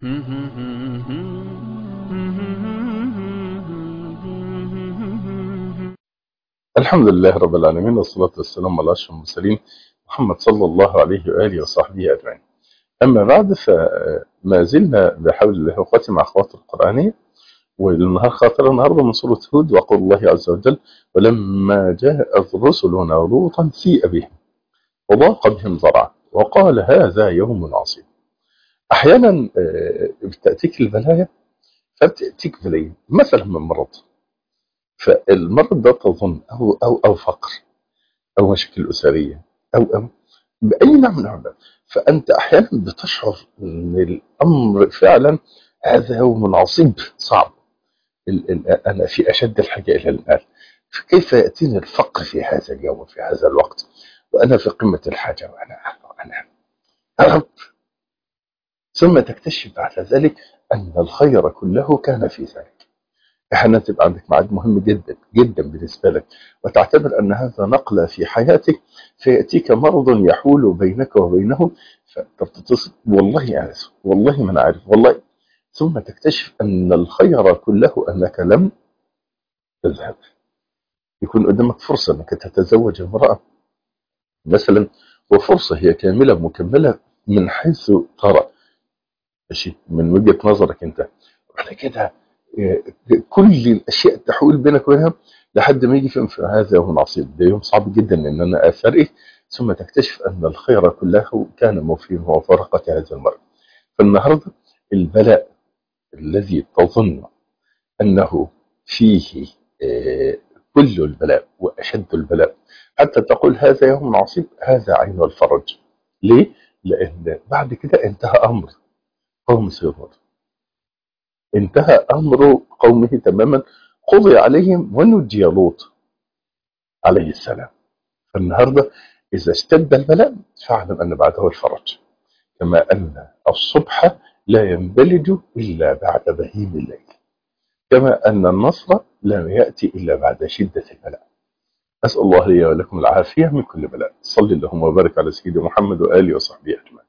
الحمد لله رب العالمين، والصلاة والسلام على أشرف المرسلين محمد صلى الله عليه وآله وصحبه أجمعين. أما بعد، فما زلنا بحول الله وقوته مع أخوات القرآنية، والنهار خاطر النهارده من سورة هود، وقول الله عز وجل: ولما جاءت رسلنا لوطا سيء بهم وضاق بهم ذرعا وقال هذا يوم عصيب. أحيانا بتأتيك البلايا، فبتأتيك بلايا مثلا من مرض، فالمرض ده تظن أو فقر أو مشاكل أسرية أو بأي نوع من الأنواع، فأنت أحيانا بتشعر أن الأمر فعلا هذا يوم عصيب صعب. أنا في أشد الحاجة إلى المال، فكيف يأتيني الفقر في هذا اليوم وفي هذا الوقت وأنا في قمة الحاجة وأنا ثم تكتشف بعد ذلك أن الخير كله كان في ذلك. احيانا تبقى عندك ميعاد مهم جدا جدا بالنسبه لك، وتعتبر ان هذا نقله في حياتك، فياتيك مرض يحول بينك وبينه، فتتصل والله يا انس، والله ما انا عارف والله، ثم تكتشف ان الخير كله انك لم تذهب. يكون قدامك فرصه انك تتزوج امراه مثلا، وفرصه هي كامله مكمله من حيث ترى، ماشي، من وجهه نظرك انت. بعد كده كل الاشياء تحول بينك وبينها لحد ما يجي في هذا يوم عصيب، ده يوم صعب جدا ان انا افرقه. ثم تكتشف ان الخير كله كان مفيد وفرقك هذا المرء. فالنهارده البلاء الذي تظن انه فيه آه، كل البلاء واشد البلاء، حتى تقول هذا يوم عصيب، هذا عين الفرج. ليه؟ لان بعد كده انتهى امر قوم ثمود، انتهى أمر قومه تماما، قضي عليهم ونجي لوط عليه السلام. فالنهاردة إذا اشتد البلاء فاعلم أن بعده الفرج، كما أن الصبح لا ينبلج إلا بعد بهيم الليل، كما أن النصر لا يأتي إلا بعد شدة البلاء. أسأل الله لي ولكم العافية من كل بلاء. صلى اللهم وبارك على سيدنا محمد وآله وصحبه أجمعين.